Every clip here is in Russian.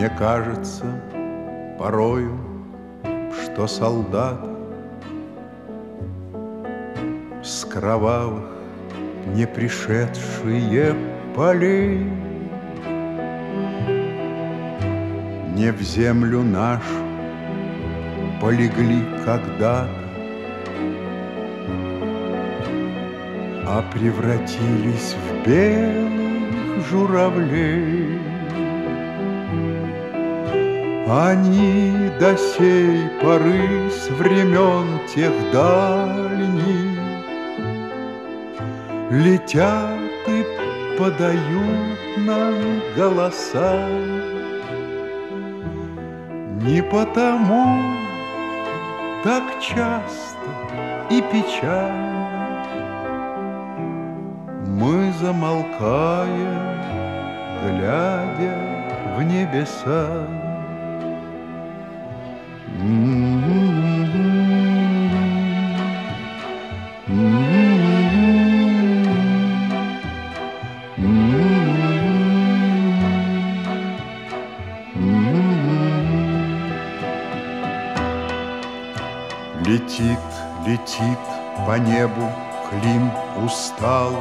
Мне кажется порою, что солдат с кровавых не пришедшие полей не в землю нашу полегли когда-то, а превратились в белых журавлей. Они до сей поры с времен тех дальних летят и подают нам голоса. Не потому так часто и печально мы замолкаем, глядя в небеса. Летит, летит по небу Клим усталый,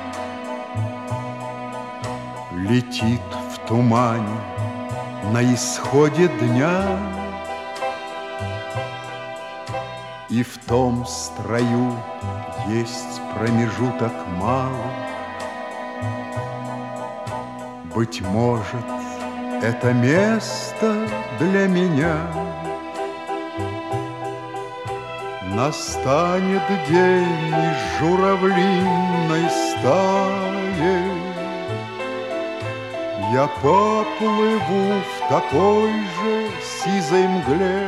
летит в тумане на исходе дня, и в том строю есть промежуток малый. Быть может, это место для меня. Настанет день из журавлиной стаи, я поплыву в такой же сизой мгле.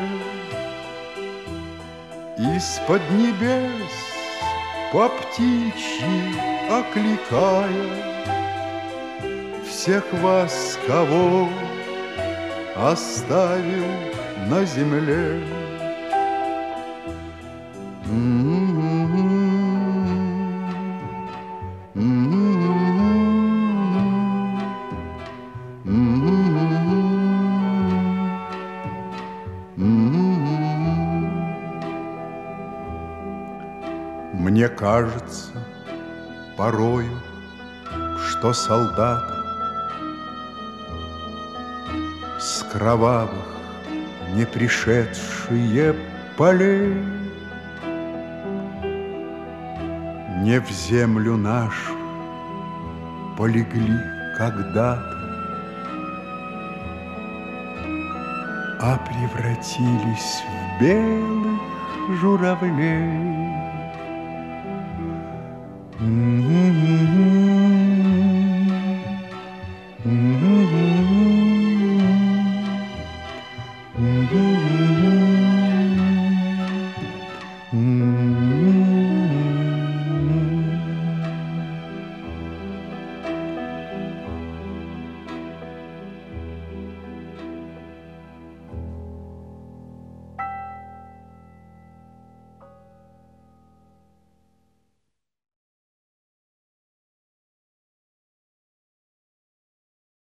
Из-под небес по птичьи окликая всех вас, кого оставил на земле. Мне кажется порою, что солдаты с кровавых не пришедшие полей не в землю нашу полегли когда-то, а превратились в белых журавлей. Mm-hmm.